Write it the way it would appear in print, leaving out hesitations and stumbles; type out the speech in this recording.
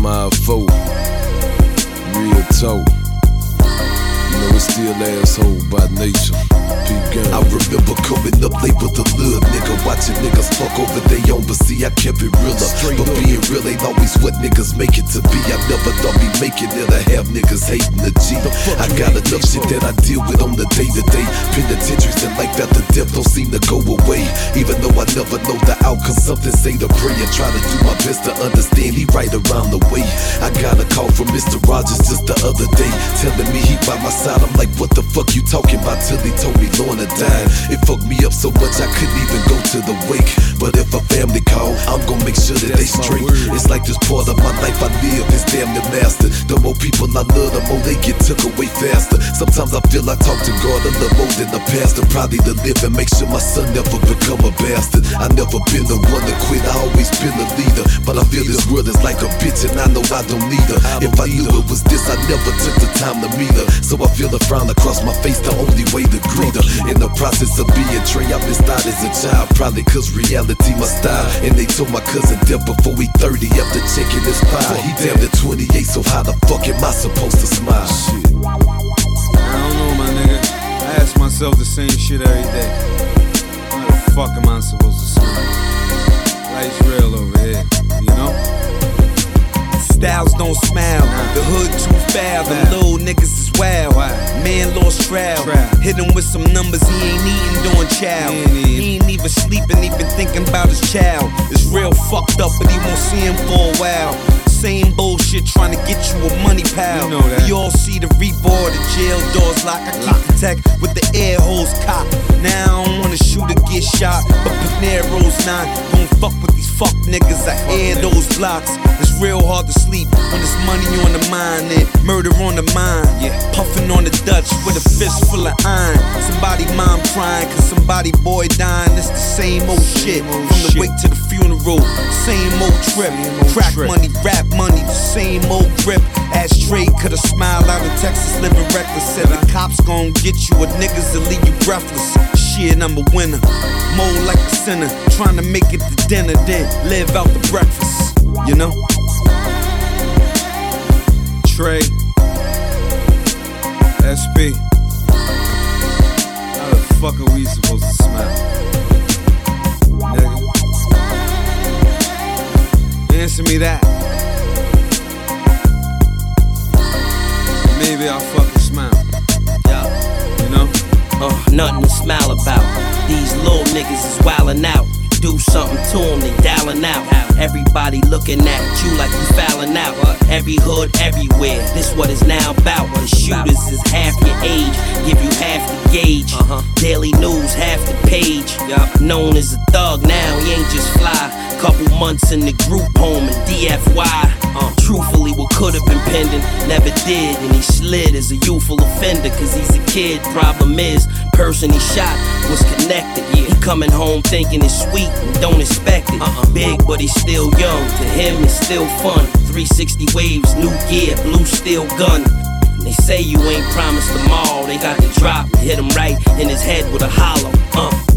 MI4, real talk. You know it's still asshole by nature. I remember coming up late with a little nigga, watching niggas fuck over they own, but see I kept it realer. But being real ain't always what niggas make it to be. I never thought me making it, I have niggas hating the G. I got enough shit that I deal with on the day-to-day. Penitentiaries and life after death don't seem to go away. Even though I never know the outcome, something say to pray and try to do my best to understand he right around the way. I got a call from Mr. Rogers just the other day, telling me he by my side. I'm like, what the fuck you talking about? Till he told me Lorna died. It fucked me up so much I couldn't even go to the wake. But if a family call, I'm gonna make sure that they straight. It's like this part of my life I live is damn near master. The more people I love, the more they get took away faster. Sometimes I feel I talk to God a little more than the pastor. Probably to live and make sure my son never become a bastard. I never been the one to quit, I always been the leader. But I feel this world is like a bitch and I know I don't need her. If I knew it was this, I never took the time to meet her. So I feel a frown across my face, the only way to greet her. In the process of being Trey, I missed out as a child, probably cause reality my style. And they told my cousin death before he 30 after checking his file. He damn near 28, so how the fuck am I supposed to smile? Shit. I don't know, my nigga. I ask myself the same shit every day. How the fuck am I supposed to smile? Life's real over here, you know? Styles don't smile, the hood too foul, the little niggas is wild. Man lost trial, hit him with some numbers he ain't eating during chow. He ain't even sleeping, even thinking about his child. It's real fucked up, but he won't see him for a while. Same bullshit trying to get you a money pal. You know that. We all see the reboard, the jail doors lock. I keep the tech with the air hose cocked. Now I don't wanna shoot or get shot, but Panero's not. Don't fuck with these fuck niggas, I air those blocks. It's real hard to sleep when there's money on the mind and murder on the mind. Puffing on the Dutch with a fist full of iron. Somebody mom crying cause somebody boy dying. It's the same old shit from the wake to the funeral. Same old trip, crack money, rap money, the same old grip. Ashtray could've smiled out in Texas, living reckless. Said the cops gon' get you, a niggas will leave you breathless. Shit, I'm a winner, mold like a sinner, trying to make it to dinner, then live out the breakfast, you know? Trey, SP, how the fuck are we supposed to smile? Nigga, answer me that. Maybe I'll fucking smile. You know? Nothing to smile about. These little niggas is wildin' out. Do something to them, they dialing out. Everybody looking at you like you fouling out. Every hood, everywhere, this what it's now about. The shooters is half your age, give you half the gauge. Daily news, half the page. Known as a thug now, he ain't just fly. Couple months in the group home in DFY. Truthfully, what could've been pending, never did. And he slid as a youthful offender, cause he's a kid. Problem is, person he shot was connected. He coming home thinking it's sweet and don't expect it. Big, but he's still young. To him, it's still fun. 360 waves, new gear, blue steel gun. They say you ain't promised them all. They got the drop and hit him right in his head with a hollow.